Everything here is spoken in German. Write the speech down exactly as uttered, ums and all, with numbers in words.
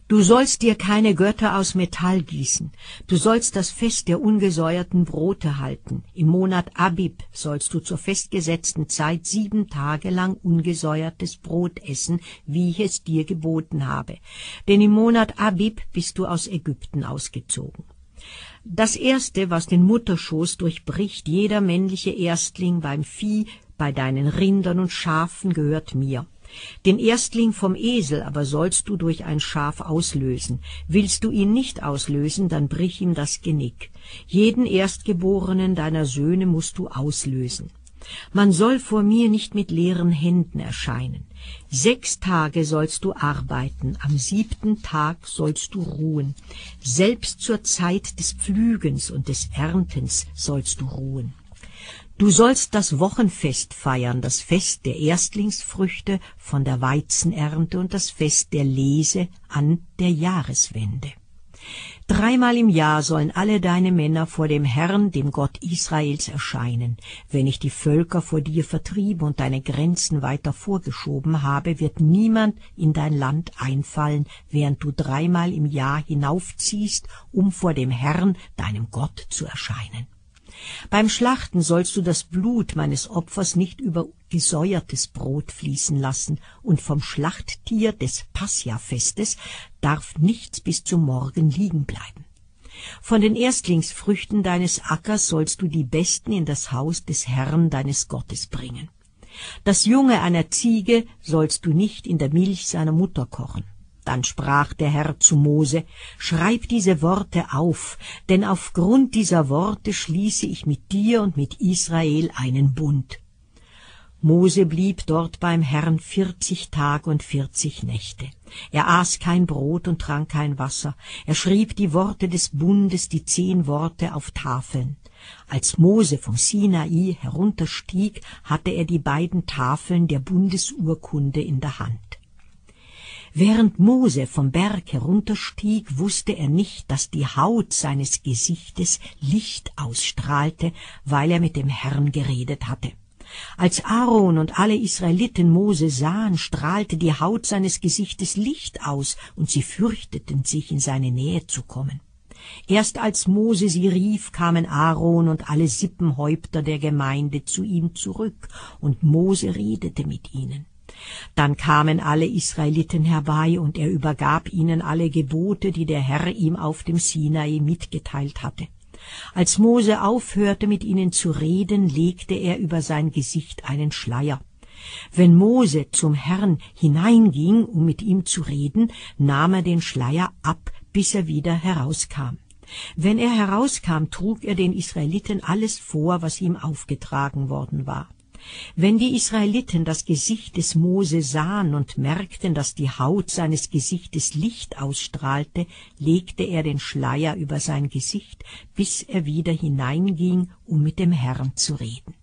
Du sollst dir keine Götter aus Metall gießen. Du sollst das Fest der ungesäuerten Brote halten. Im Monat Abib sollst du zur festgesetzten Zeit sieben Tage lang ungesäuertes Brot essen, wie ich es dir geboten habe. Denn im Monat Abib bist du aus Ägypten ausgezogen. Das Erste, was den Mutterschoß durchbricht, jeder männliche Erstling beim Vieh, bei deinen Rindern und Schafen, gehört mir. Den Erstling vom Esel aber sollst du durch ein Schaf auslösen. Willst du ihn nicht auslösen, dann brich ihm das Genick. Jeden Erstgeborenen deiner Söhne musst du auslösen. Man soll vor mir nicht mit leeren Händen erscheinen. Sechs Tage sollst du arbeiten, am siebten Tag sollst du ruhen. Selbst zur Zeit des Pflügens und des Erntens sollst du ruhen. Du sollst das Wochenfest feiern, das Fest der Erstlingsfrüchte von der Weizenernte und das Fest der Lese an der Jahreswende. Dreimal im Jahr sollen alle deine Männer vor dem Herrn, dem Gott Israels, erscheinen. Wenn ich die Völker vor dir vertrieben und deine Grenzen weiter vorgeschoben habe, wird niemand in dein Land einfallen, während du dreimal im Jahr hinaufziehst, um vor dem Herrn, deinem Gott, zu erscheinen. Beim Schlachten sollst du das Blut meines Opfers nicht über gesäuertes Brot fließen lassen, und vom Schlachttier des Pascha-Festes darf nichts bis zum Morgen liegen bleiben. Von den Erstlingsfrüchten deines Ackers sollst du die besten in das Haus des Herrn deines Gottes bringen. Das Junge einer Ziege sollst du nicht in der Milch seiner Mutter kochen. Dann sprach der Herr zu Mose: Schreib diese Worte auf, denn aufgrund dieser Worte schließe ich mit dir und mit Israel einen Bund. Mose blieb dort beim Herrn vierzig Tage und vierzig Nächte. Er aß kein Brot und trank kein Wasser. Er schrieb die Worte des Bundes, die zehn Worte, auf Tafeln. Als Mose vom Sinai herunterstieg, hatte er die beiden Tafeln der Bundesurkunde in der Hand. Während Mose vom Berg herunterstieg, wusste er nicht, dass die Haut seines Gesichtes Licht ausstrahlte, weil er mit dem Herrn geredet hatte. Als Aaron und alle Israeliten Mose sahen, strahlte die Haut seines Gesichtes Licht aus, und sie fürchteten sich, in seine Nähe zu kommen. Erst als Mose sie rief, kamen Aaron und alle Sippenhäupter der Gemeinde zu ihm zurück, und Mose redete mit ihnen. Dann kamen alle Israeliten herbei, und er übergab ihnen alle Gebote, die der Herr ihm auf dem Sinai mitgeteilt hatte. Als Mose aufhörte, mit ihnen zu reden, legte er über sein Gesicht einen Schleier. Wenn Mose zum Herrn hineinging, um mit ihm zu reden, nahm er den Schleier ab, bis er wieder herauskam. Wenn er herauskam, trug er den Israeliten alles vor, was ihm aufgetragen worden war. Wenn die Israeliten das Gesicht des Mose sahen und merkten, dass die Haut seines Gesichtes Licht ausstrahlte, legte er den Schleier über sein Gesicht, bis er wieder hineinging, um mit dem Herrn zu reden.